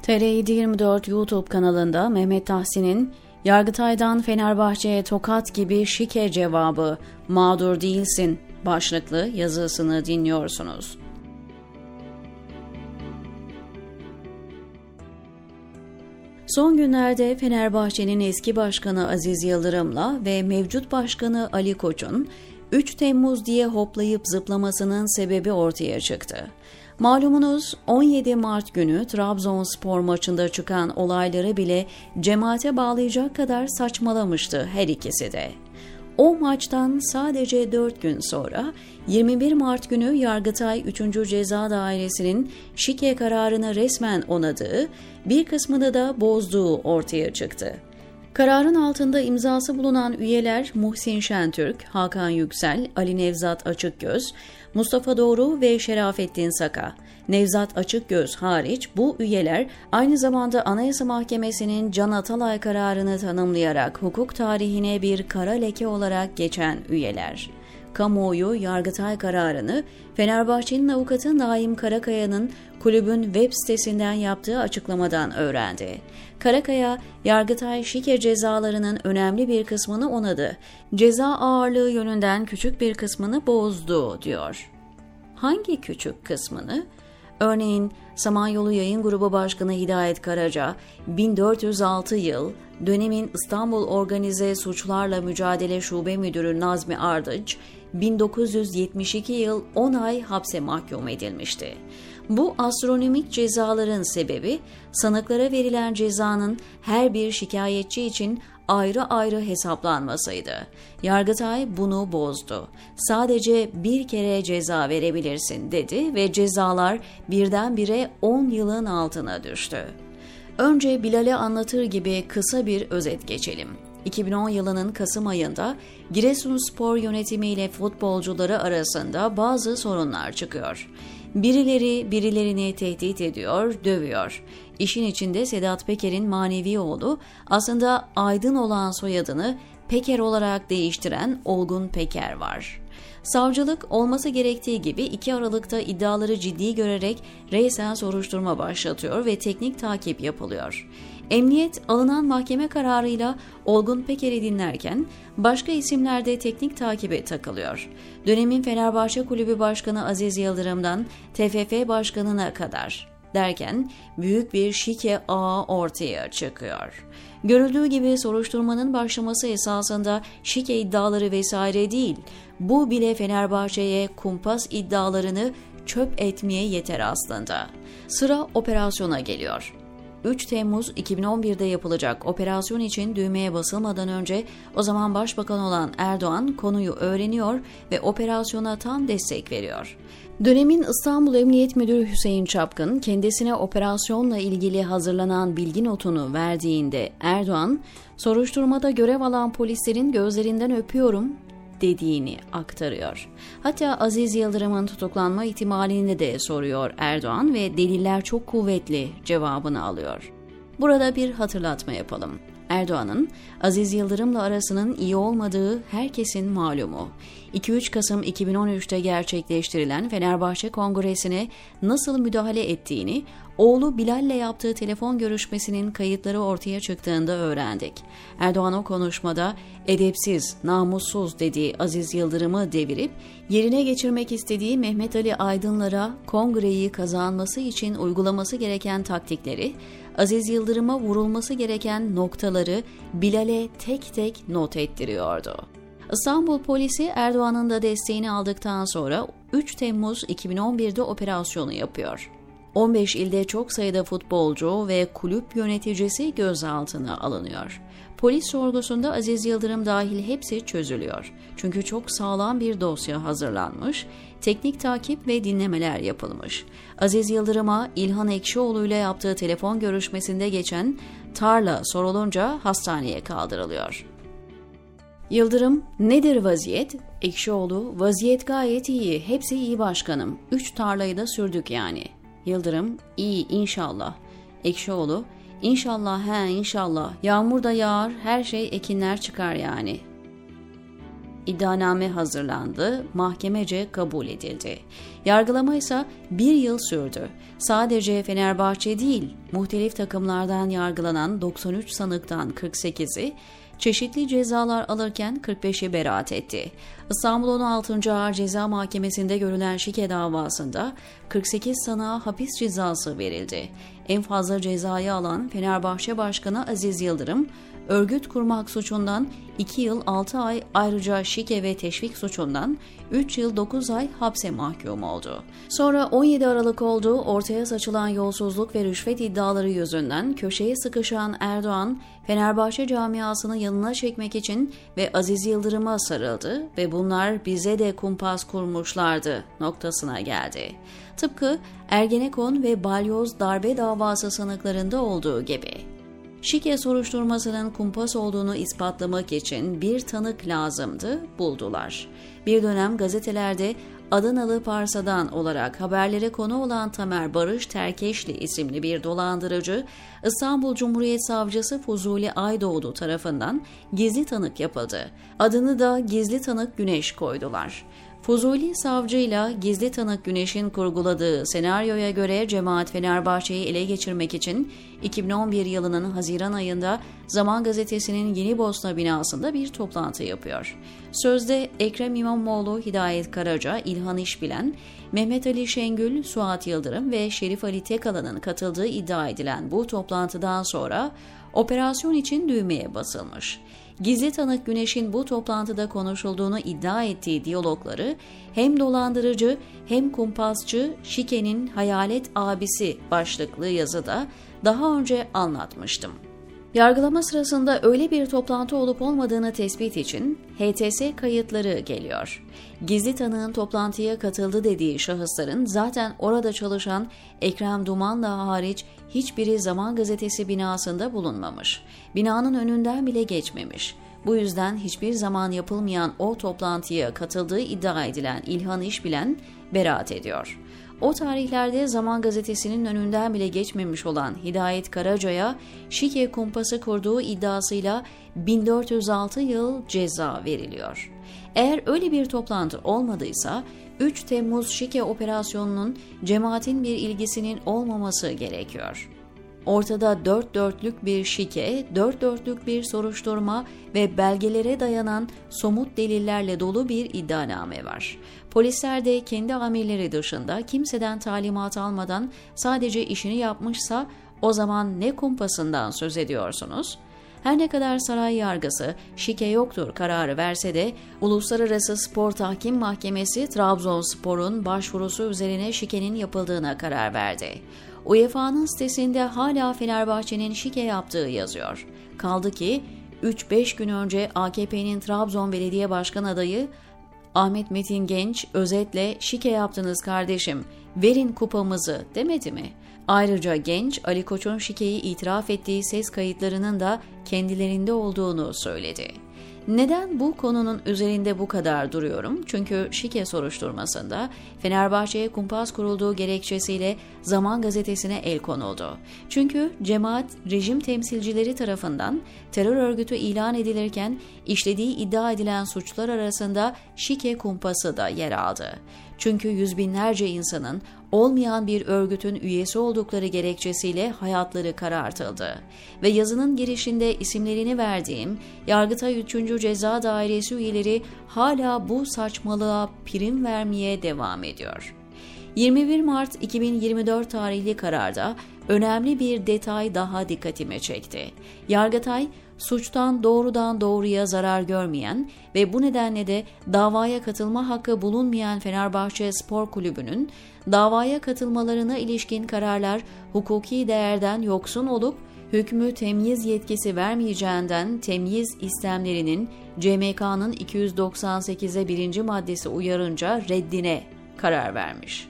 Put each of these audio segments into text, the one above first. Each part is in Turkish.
TR724 YouTube kanalında Mehmet Tahsin'in Yargıtay'dan Fenerbahçe'ye tokat gibi şike cevabı, mağdur değilsin başlıklı yazısını dinliyorsunuz. Son günlerde Fenerbahçe'nin eski başkanı Aziz Yıldırım'la ve mevcut başkanı Ali Koç'un 3 Temmuz diye hoplayıp zıplamasının sebebi ortaya çıktı. Malumunuz 17 Mart günü Trabzonspor maçında çıkan olayları bile cemaate bağlayacak kadar saçmalamıştı her ikisi de. O maçtan sadece 4 gün sonra 21 Mart günü Yargıtay 3. Ceza Dairesi'nin şike kararını resmen onadığı, bir kısmını da bozduğu ortaya çıktı. Kararın altında imzası bulunan üyeler Muhsin Şentürk, Hakan Yüksel, Ali Nevzat Açıkgöz, Mustafa Doğru ve Şerafettin Saka. Nevzat Açıkgöz hariç bu üyeler aynı zamanda Anayasa Mahkemesi'nin Can Atalay kararını tanımlayarak hukuk tarihine bir kara leke olarak geçen üyeler. Kamuoyu Yargıtay kararını Fenerbahçe'nin avukatı Naim Karakaya'nın kulübün web sitesinden yaptığı açıklamadan öğrendi. Karakaya, Yargıtay şike cezalarının önemli bir kısmını onadı, ceza ağırlığı yönünden küçük bir kısmını bozdu diyor. Hangi küçük kısmını? Örneğin Samanyolu Yayın Grubu Başkanı Hidayet Karaca, 1406 yıl, dönemin İstanbul Organize Suçlarla Mücadele Şube Müdürü Nazmi Ardıç, 1972 yıl 10 ay hapse mahkum edilmişti. Bu astronomik cezaların sebebi, sanıklara verilen cezanın her bir şikayetçi için ayrı ayrı hesaplanmasıydı. Yargıtay bunu bozdu. Sadece bir kere ceza verebilirsin dedi ve cezalar birdenbire 10 yılın altına düştü. Önce Bilal'e anlatır gibi kısa bir özet geçelim. 2010 yılının Kasım ayında Giresunspor yönetimiyle futbolcuları arasında bazı sorunlar çıkıyor. Birileri birilerini tehdit ediyor, dövüyor. İşin içinde Sedat Peker'in manevi oğlu, aslında Aydın olan soyadını Peker olarak değiştiren Olgun Peker var. Savcılık olması gerektiği gibi 2 Aralık'ta iddiaları ciddi görerek reysen soruşturma başlatıyor ve teknik takip yapılıyor. Emniyet alınan mahkeme kararıyla Olgun Peker'i dinlerken başka isimler de teknik takibe takılıyor. Dönemin Fenerbahçe Kulübü Başkanı Aziz Yıldırım'dan TFF Başkanı'na kadar derken büyük bir şike ağı ortaya çıkıyor. Görüldüğü gibi soruşturmanın başlaması esasında şike iddiaları vesaire değil, bu bile Fenerbahçe'ye kumpas iddialarını çöp etmeye yeter aslında. Sıra operasyona geliyor. 3 Temmuz 2011'de yapılacak operasyon için düğmeye basılmadan önce o zaman başbakan olan Erdoğan konuyu öğreniyor ve operasyona tam destek veriyor. Dönemin İstanbul Emniyet Müdürü Hüseyin Çapkın kendisine operasyonla ilgili hazırlanan bilgi notunu verdiğinde Erdoğan, soruşturmada görev alan polislerin gözlerinden öpüyorum dediğini aktarıyor. Hatta Aziz Yıldırım'ın tutuklanma ihtimalini de soruyor Erdoğan ve deliller çok kuvvetli cevabını alıyor. Burada bir hatırlatma yapalım. Erdoğan'ın Aziz Yıldırım'la arasının iyi olmadığı herkesin malumu. 2-3 Kasım 2013'te gerçekleştirilen Fenerbahçe Kongresi'ne nasıl müdahale ettiğini, oğlu Bilal'le yaptığı telefon görüşmesinin kayıtları ortaya çıktığında öğrendik. Erdoğan o konuşmada edepsiz, namussuz dediği Aziz Yıldırım'ı devirip yerine geçirmek istediği Mehmet Ali Aydınlar'a kongreyi kazanması için uygulaması gereken taktikleri, Aziz Yıldırım'a vurulması gereken noktaları Bilal'e tek tek not ettiriyordu. İstanbul polisi Erdoğan'ın da desteğini aldıktan sonra 3 Temmuz 2011'de operasyonu yapıyor. 15 ilde çok sayıda futbolcu ve kulüp yöneticisi gözaltına alınıyor. Polis sorgusunda Aziz Yıldırım dahil hepsi çözülüyor. Çünkü çok sağlam bir dosya hazırlanmış, teknik takip ve dinlemeler yapılmış. Aziz Yıldırım'a İlhan Ekşioğlu ile yaptığı telefon görüşmesinde geçen tarla sorulunca hastaneye kaldırılıyor. Yıldırım, nedir vaziyet? Ekşioğlu, vaziyet gayet iyi, hepsi iyi başkanım. 3 tarlayı da sürdük yani. Yıldırım, iyi inşallah. Ekşioğlu, inşallah inşallah. Yağmur da yağar, her şey ekinler çıkar yani. İddianame hazırlandı, mahkemece kabul edildi. Yargılama ise 1 yıl sürdü. Sadece Fenerbahçe değil, muhtelif takımlardan yargılanan 93 sanıktan 48'i çeşitli cezalar alırken 45'i beraat etti. İstanbul 16. Ağır Ceza Mahkemesi'nde görülen şike davasında 48 sanığa hapis cezası verildi. En fazla cezayı alan Fenerbahçe Başkanı Aziz Yıldırım, örgüt kurmak suçundan 2 yıl 6 ay, ayrıca şike ve teşvik suçundan 3 yıl 9 ay hapse mahkum oldu. Sonra 17 Aralık oldu, ortaya saçılan yolsuzluk ve rüşvet iddiaları yüzünden köşeye sıkışan Erdoğan, Fenerbahçe camiasını yanına çekmek için ve Aziz Yıldırım'a sarıldı ve bunlar bize de kumpas kurmuşlardı noktasına geldi. Tıpkı Ergenekon ve Balyoz darbe davası sanıklarında olduğu gibi. Şike soruşturmasının kumpas olduğunu ispatlamak için bir tanık lazımdı, buldular. Bir dönem gazetelerde Adanalı Parsa'dan olarak haberlere konu olan Tamer Barış Terkeşli isimli bir dolandırıcı, İstanbul Cumhuriyet Savcısı Fuzuli Aydoğdu tarafından gizli tanık yapıldı. Adını da gizli tanık Güneş koydular. Fuzuli savcıyla gizli tanık Güneş'in kurguladığı senaryoya göre cemaat Fenerbahçe'yi ele geçirmek için 2011 yılının Haziran ayında Zaman Gazetesi'nin Yeni Bosna binasında bir toplantı yapıyor. Sözde Ekrem İmamoğlu, Hidayet Karaca, İlhan İşbilen, Mehmet Ali Şengül, Suat Yıldırım ve Şerif Ali Tekalan'ın katıldığı iddia edilen bu toplantıdan sonra operasyon için düğmeye basılmış. Gizli tanık Güneş'in bu toplantıda konuşulduğunu iddia ettiği diyalogları hem dolandırıcı hem kumpasçı Şike'nin hayalet abisi başlıklı yazıda daha önce anlatmıştım. Yargılama sırasında öyle bir toplantı olup olmadığını tespit için HTS kayıtları geliyor. Gizli tanığın toplantıya katıldı dediği şahısların zaten orada çalışan Ekrem Duman'la hariç hiçbiri Zaman Gazetesi binasında bulunmamış. Binanın önünden bile geçmemiş. Bu yüzden hiçbir zaman yapılmayan o toplantıya katıldığı iddia edilen İlhan İşbilen beraat ediyor. O tarihlerde Zaman Gazetesi'nin önünden bile geçmemiş olan Hidayet Karaca'ya şike kumpası kurduğu iddiasıyla 1406 yıl ceza veriliyor. Eğer öyle bir toplantı olmadıysa 3 Temmuz şike operasyonunun cemaatin bir ilgisinin olmaması gerekiyor. Ortada 4 dörtlük bir şike, 4 dörtlük bir soruşturma ve belgelere dayanan somut delillerle dolu bir iddianame var. Polisler de kendi amirleri dışında kimseden talimat almadan sadece işini yapmışsa o zaman ne kumpasından söz ediyorsunuz? Her ne kadar saray yargısı şike yoktur kararı verse de Uluslararası Spor Tahkim Mahkemesi Trabzonspor'un başvurusu üzerine şikenin yapıldığına karar verdi. UEFA'nın sitesinde hala Fenerbahçe'nin şike yaptığı yazıyor. Kaldı ki 3-5 gün önce AKP'nin Trabzon Belediye Başkan adayı Ahmet Metin Genç özetle şike yaptınız kardeşim, verin kupamızı demedi mi? Ayrıca Genç, Ali Koç'un şikeyi itiraf ettiği ses kayıtlarının da kendilerinde olduğunu söyledi. Neden bu konunun üzerinde bu kadar duruyorum? Çünkü şike soruşturmasında Fenerbahçe'ye kumpas kurulduğu gerekçesiyle Zaman Gazetesi'ne el konuldu. Çünkü cemaat rejim temsilcileri tarafından terör örgütü ilan edilirken işlediği iddia edilen suçlar arasında şike kumpası da yer aldı. Çünkü yüz binlerce insanın olmayan bir örgütün üyesi oldukları gerekçesiyle hayatları karartıldı. Ve yazının girişinde isimlerini verdiğim Yargıtay 3. Ceza Dairesi üyeleri hala bu saçmalığa prim vermeye devam ediyor. 21 Mart 2024 tarihli kararda önemli bir detay daha dikkatimi çekti. Yargıtay, suçtan doğrudan doğruya zarar görmeyen ve bu nedenle de davaya katılma hakkı bulunmayan Fenerbahçe Spor Kulübü'nün davaya katılmalarına ilişkin kararlar hukuki değerden yoksun olup hükmü temyiz yetkisi vermeyeceğinden temyiz istemlerinin CMK'nın 298'e 1. maddesi uyarınca reddine karar vermiş.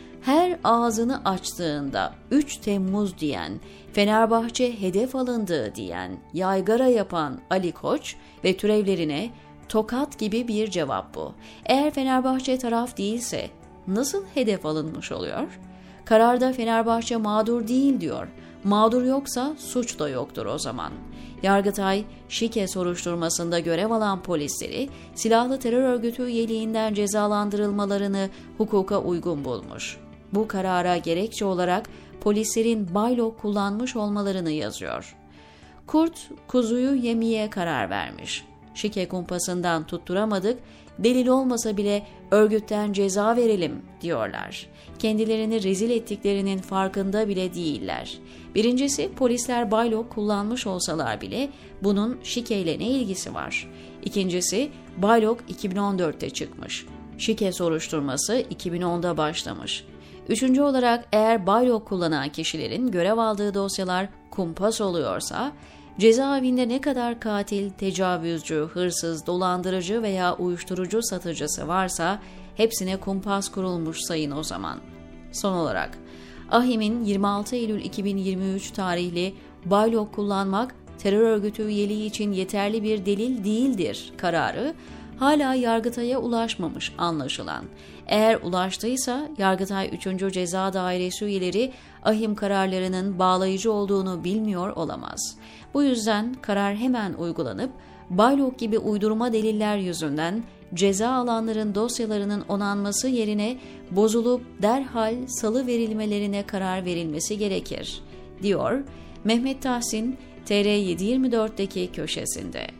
Her ağzını açtığında 3 Temmuz diyen, Fenerbahçe hedef alındı diyen, yaygara yapan Ali Koç ve türevlerine tokat gibi bir cevap bu. Eğer Fenerbahçe taraf değilse nasıl hedef alınmış oluyor? Kararda Fenerbahçe mağdur değil diyor. Mağdur yoksa suç da yoktur o zaman. Yargıtay, şike soruşturmasında görev alan polisleri silahlı terör örgütü üyeliğinden cezalandırılmalarını hukuka uygun bulmuş. Bu karara gerekçe olarak polislerin baylok kullanmış olmalarını yazıyor. Kurt, kuzuyu yemeye karar vermiş. Şike kumpasından tutturamadık, delil olmasa bile örgütten ceza verelim diyorlar. Kendilerini rezil ettiklerinin farkında bile değiller. Birincisi, polisler baylok kullanmış olsalar bile bunun şikeyle ne ilgisi var? İkincisi, baylok 2014'te çıkmış. Şike soruşturması 2010'da başlamış. Üçüncü olarak, eğer baylok kullanan kişilerin görev aldığı dosyalar kumpas oluyorsa, cezaevinde ne kadar katil, tecavüzcü, hırsız, dolandırıcı veya uyuşturucu satıcısı varsa hepsine kumpas kurulmuş sayın o zaman. Son olarak, AİHM'in 26 Eylül 2023 tarihli baylok kullanmak terör örgütü üyeliği için yeterli bir delil değildir kararı hala Yargıtay'a ulaşmamış anlaşılan. Eğer ulaştıysa Yargıtay 3. Ceza Dairesi üyeleri AİHM kararlarının bağlayıcı olduğunu bilmiyor olamaz. Bu yüzden karar hemen uygulanıp baylok gibi uydurma deliller yüzünden ceza alanların dosyalarının onanması yerine bozulup derhal salı verilmelerine karar verilmesi gerekir, diyor Mehmet Tahsin TR724'deki köşesinde.